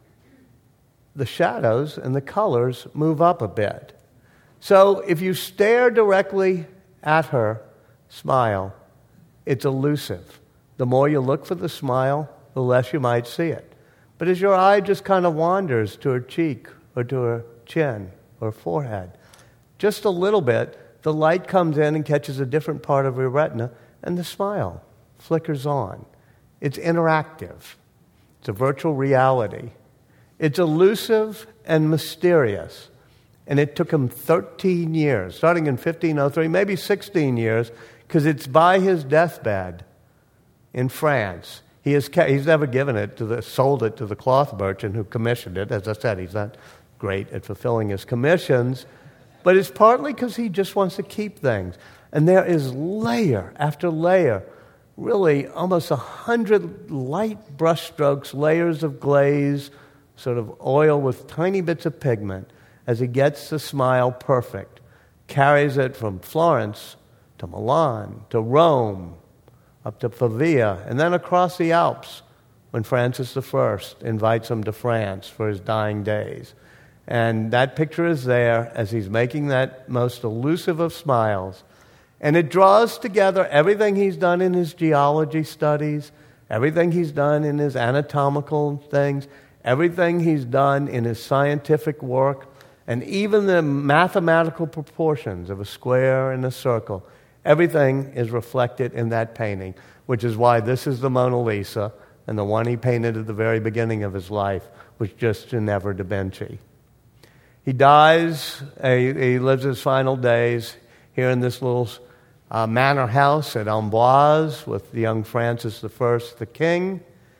the shadows and the colors move up a bit. So if you stare directly at her smile, it's elusive. The more you look for the smile, the less you might see it. But as your eye just kind of wanders to her cheek or to her chin or forehead, just a little bit, the light comes in and catches a different part of your retina, and the smile flickers on. It's interactive. It's a virtual reality. It's elusive and mysterious. And it took him 13 years, starting in 1503, maybe 16 years, because it's by his deathbed in France. He's never given it sold it to the cloth merchant who commissioned it. As I said, he's not great at fulfilling his commissions. But it's partly because he just wants to keep things. And there is layer after layer, really almost 100 light brushstrokes, layers of glaze, sort of oil with tiny bits of pigment, as he gets the smile perfect, carries it from Florence to Milan to Rome, up to Pavia, and then across the Alps when Francis I invites him to France for his dying days. And that picture is there as he's making that most elusive of smiles. And it draws together everything he's done in his geology studies, everything he's done in his anatomical things, everything he's done in his scientific work, and even the mathematical proportions of a square and a circle. Everything is reflected in that painting, which is why this is the Mona Lisa, and the one he painted at the very beginning of his life was just Ginevra da Benci. He dies, he lives his final days here in this little manor house at Amboise with the young Francis I, the king,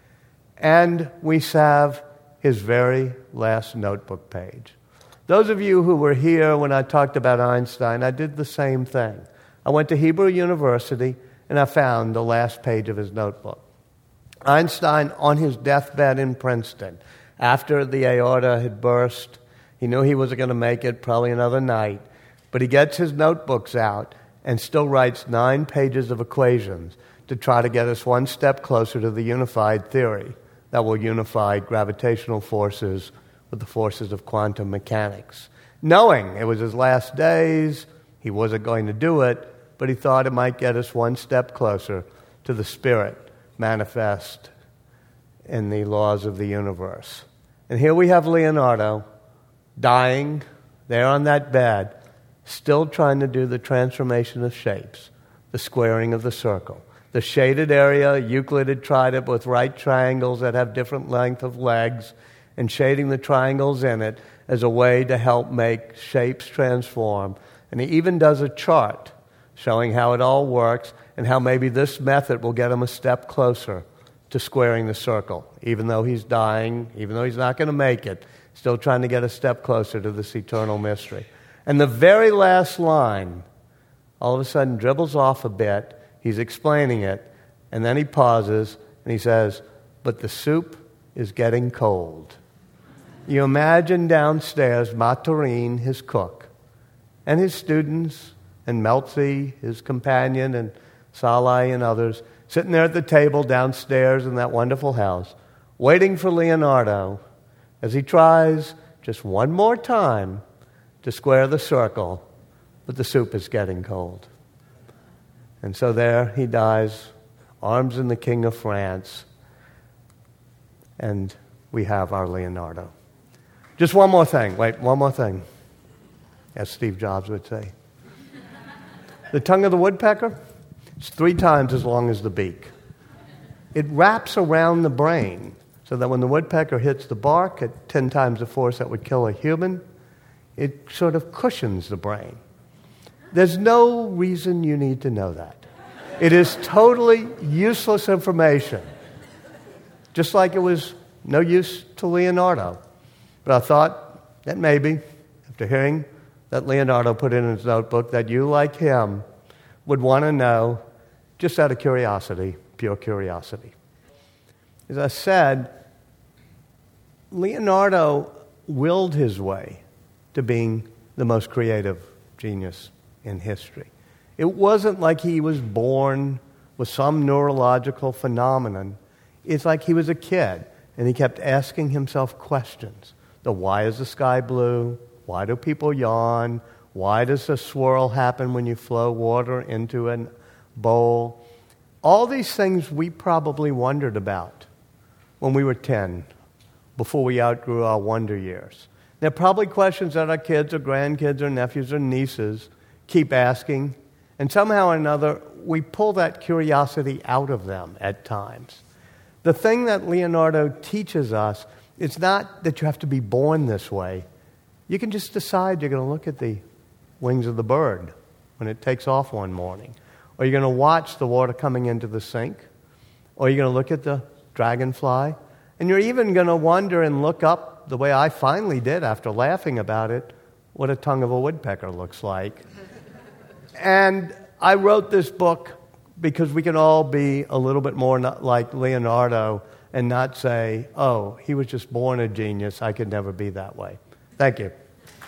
and we have his very last notebook page. Those of you who were here when I talked about Einstein, I did the same thing. I went to Hebrew University and I found the last page of his notebook. Einstein, on his deathbed in Princeton, after the aorta had burst, he knew he wasn't going to make it, probably another night, but he gets his notebooks out and still writes 9 pages of equations to try to get us one step closer to the unified theory that will unify gravitational forces with the forces of quantum mechanics. Knowing it was his last days, he wasn't going to do it, but he thought it might get us one step closer to the spirit manifest in the laws of the universe. And here we have Leonardo dying there on that bed, still trying to do the transformation of shapes, the squaring of the circle. The shaded area, Euclid had tried it with right triangles that have different length of legs, and shading the triangles in it as a way to help make shapes transform. And he even does a chart showing how it all works and how maybe this method will get him a step closer to squaring the circle. Even though he's dying, even though he's not going to make it, still trying to get a step closer to this eternal mystery. And the very last line all of a sudden dribbles off a bit. He's explaining it, and then he pauses and he says, "But the soup is getting cold." You imagine downstairs Maturin, his cook, and his students, and Melzi, his companion, and Salai and others, sitting there at the table downstairs in that wonderful house, waiting for Leonardo as he tries just one more time to square the circle, but the soup is getting cold. And so there he dies, arms in the King of France, and we have our Leonardo. Just one more thing. Wait, one more thing, as Steve Jobs would say. The tongue of the woodpecker is 3 times as long as the beak. It wraps around the brain so that when the woodpecker hits the bark at 10 times the force that would kill a human, it sort of cushions the brain. There's no reason you need to know that. It is totally useless information, just like it was no use to Leonardo. But I thought that maybe, after hearing that Leonardo put in his notebook, that you, like him, would want to know, just out of curiosity, pure curiosity. As I said, Leonardo willed his way to being the most creative genius in history. It wasn't like he was born with some neurological phenomenon. It's like he was a kid, and he kept asking himself questions. Why is the sky blue? Why do people yawn? Why does a swirl happen when you flow water into a bowl? All these things we probably wondered about when we were 10 before we outgrew our wonder years. They're probably questions that our kids or grandkids or nephews or nieces keep asking, and somehow or another, we pull that curiosity out of them at times. The thing that Leonardo teaches us is not that you have to be born this way. You can just decide you're going to look at the wings of the bird when it takes off one morning, or you're going to watch the water coming into the sink, or you're going to look at the dragonfly, and you're even going to wonder and look up, the way I finally did after laughing about it, what a tongue of a woodpecker looks like. And I wrote this book because we can all be a little bit more like Leonardo and not say, oh, he was just born a genius, I could never be that way. Thank you.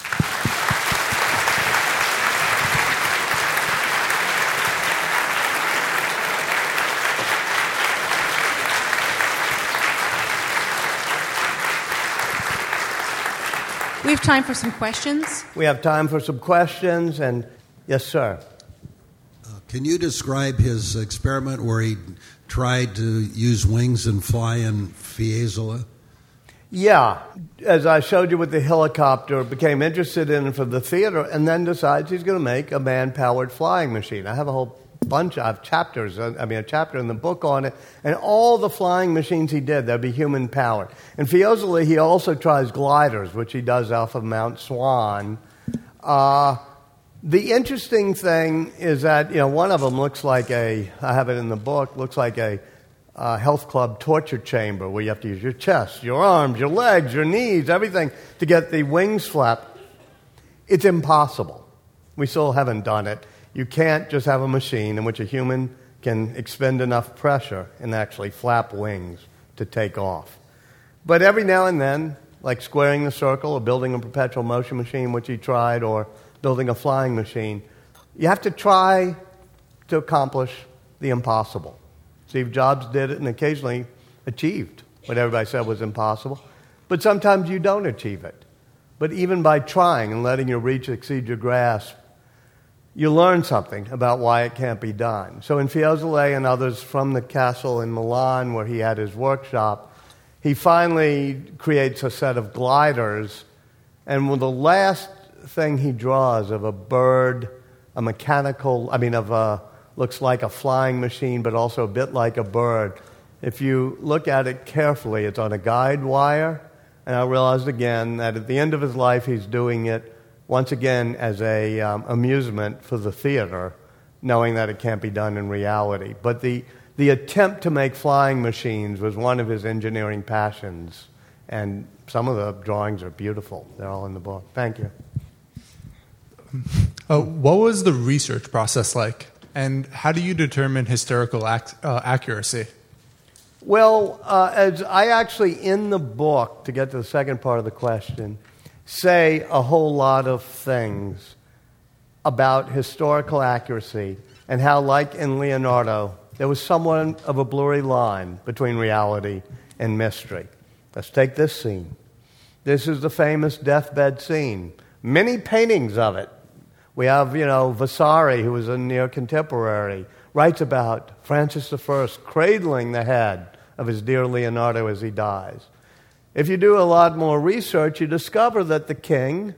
We have time for some questions. We have time for some questions, and yes, sir. Can you describe his experiment where he tried to use wings and fly in Fiesole? Yeah. As I showed you with the helicopter, became interested in it for the theater, and then decides he's going to make a man-powered flying machine. I have a whole bunch of chapters, a chapter in the book on it, and all the flying machines he did, they'd be human-powered. In Fiesole, he also tries gliders, which he does off of Mount Swan. The interesting thing is that, one of them looks like I have it in the book, looks like a health club torture chamber where you have to use your chest, your arms, your legs, your knees, everything to get the wings flap. It's impossible. We still haven't done it. You can't just have a machine in which a human can expend enough pressure and actually flap wings to take off. But every now and then, like squaring the circle or building a perpetual motion machine, which he tried, or building a flying machine, you have to try to accomplish the impossible. Steve Jobs did it and occasionally achieved what everybody said was impossible. But sometimes you don't achieve it. But even by trying and letting your reach exceed your grasp, you learn something about why it can't be done. So in Fiesole and others from the castle in Milan where he had his workshop, he finally creates a set of gliders, and with the last thing he draws of a bird, a mechanical, looks like a flying machine, but also a bit like a bird. If you look at it carefully, it's on a guide wire, and I realized again that at the end of his life, he's doing it once again as a amusement for the theater, knowing that it can't be done in reality. But the attempt to make flying machines was one of his engineering passions, and some of the drawings are beautiful. They're all in the book. Thank you. What was the research process like, and how do you determine historical accuracy? Well, as I actually, in the book, to get to the second part of the question, say a whole lot of things about historical accuracy and how, like in Leonardo, there was somewhat of a blurry line between reality and mystery. Let's take this scene. This is the famous deathbed scene. Many paintings of it. We have, Vasari, who was a near contemporary, writes about Francis I cradling the head of his dear Leonardo as he dies. If you do a lot more research, you discover that the king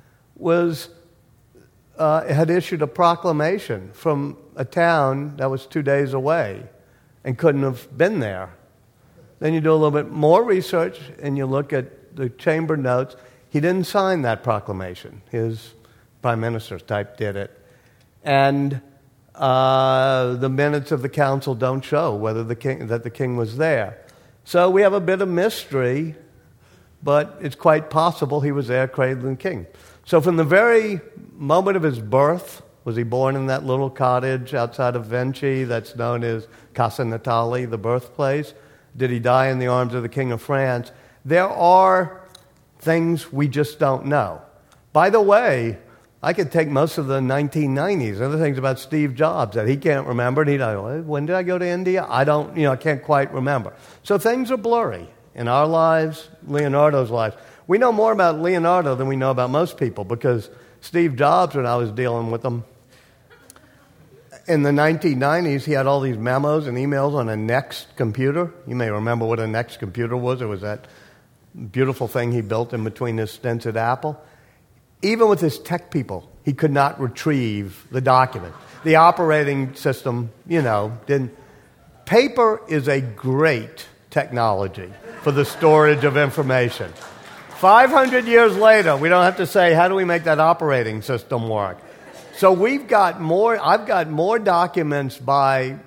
had issued a proclamation from a town that was 2 days away and couldn't have been there. Then you do a little bit more research and you look at the chamber notes. He didn't sign that proclamation. His prime minister type did it. And the minutes of the council don't show whether the king was there. So we have a bit of mystery, but it's quite possible he was there cradling the king. So from the very moment of his birth, was he born in that little cottage outside of Vinci that's known as Casa Natali, the birthplace? Did he die in the arms of the King of France? There are things we just don't know. By the way, I could take most of the 1990s, other things about Steve Jobs that he can't remember. And he'd go, when did I go to India? I can't quite remember. So things are blurry in our lives, Leonardo's life. We know more about Leonardo than we know about most people because Steve Jobs, when I was dealing with him, in the 1990s, he had all these memos and emails on a Next computer. You may remember what a Next computer was. It was that beautiful thing he built in between his stints at Apple. Even with his tech people, he could not retrieve the document. The operating system, didn't. Paper is a great technology for the storage of information. 500 years later, we don't have to say, how do we make that operating system work? So I've got more documents by,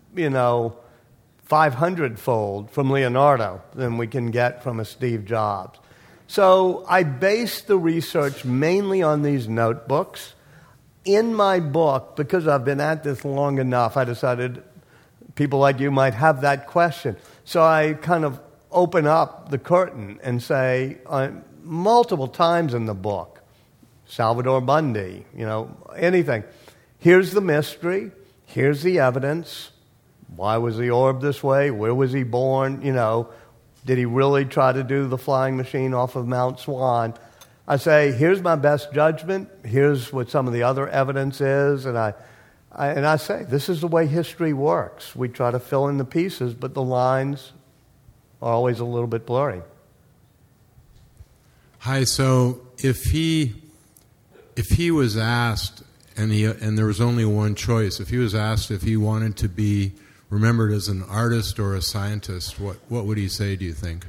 500-fold from Leonardo than we can get from a Steve Jobs. So I based the research mainly on these notebooks. In my book, because I've been at this long enough, I decided people like you might have that question. So I kind of open up the curtain and say, multiple times in the book, Salvador Bundy, anything. Here's the mystery. Here's the evidence. Why was the orb this way? Where was he born? Did he really try to do the flying machine off of Mount Swan? I say, here's my best judgment. Here's what some of the other evidence is. And I say, this is the way history works. We try to fill in the pieces, but the lines are always a little bit blurry. Hi, so if he was asked, and there was only one choice, if he was asked if he wanted to be remembered as an artist or a scientist, what would he say, do you think?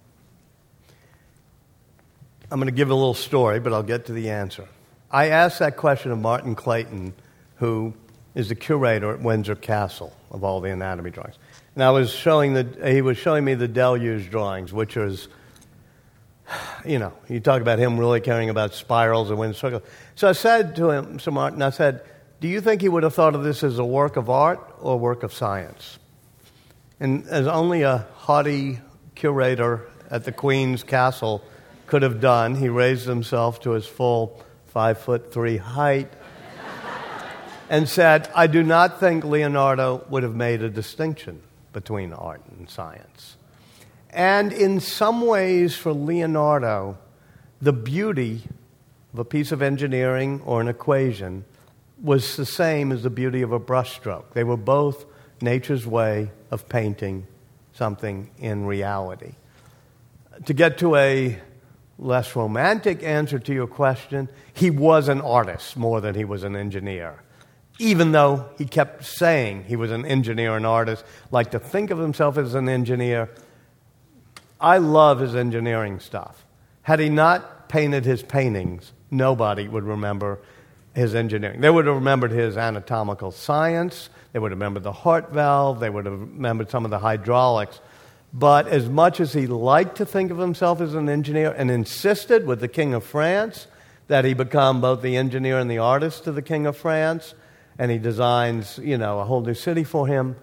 I'm going to give a little story, but I'll get to the answer. I asked that question of Martin Clayton, who is the curator at Windsor Castle of all the anatomy drawings. And he was showing me the deluge drawings, which is, you talk about him really caring about spirals and wind circles. So I said to him, Martin, do you think he would have thought of this as a work of art or a work of science? And as only a haughty curator at the Queen's Castle could have done, he raised himself to his full 5'3" height and said, I do not think Leonardo would have made a distinction between art and science. And in some ways, for Leonardo, the beauty of a piece of engineering or an equation was the same as the beauty of a brushstroke. They were both nature's way of painting something in reality. To get to a less romantic answer to your question, he was an artist more than he was an engineer. Even though he kept saying he was an engineer and artist, like to think of himself as an engineer. I love his engineering stuff. Had he not painted his paintings, nobody would remember his engineering. They would have remembered his anatomical science. They would have remembered the heart valve. They would have remembered some of the hydraulics. But as much as he liked to think of himself as an engineer and insisted with the King of France that he become both the engineer and the artist to the King of France, and he designs, a whole new city for him,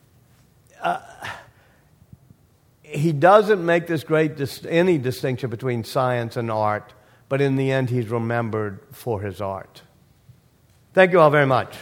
he doesn't make this any distinction between science and art, but in the end he's remembered for his art. Thank you all very much.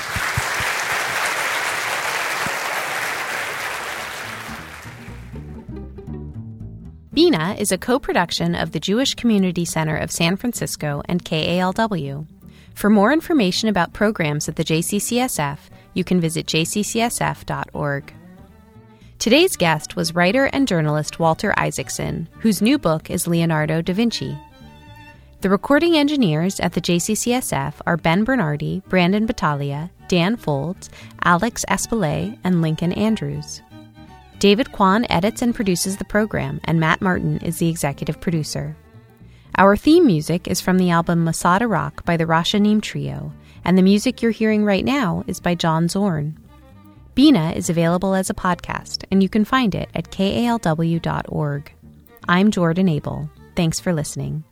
Bina is a co-production of the Jewish Community Center of San Francisco and KALW. For more information about programs at the JCCSF, you can visit jccsf.org. Today's guest was writer and journalist Walter Isaacson, whose new book is Leonardo da Vinci. The recording engineers at the JCCSF are Ben Bernardi, Brandon Battaglia, Dan Folds, Alex Espelay, and Lincoln Andrews. David Kwan edits and produces the program, and Matt Martin is the executive producer. Our theme music is from the album Masada Rock by the Rashanim Trio, and the music you're hearing right now is by John Zorn. Bina is available as a podcast, and you can find it at kalw.org. I'm Jordan Abel. Thanks for listening.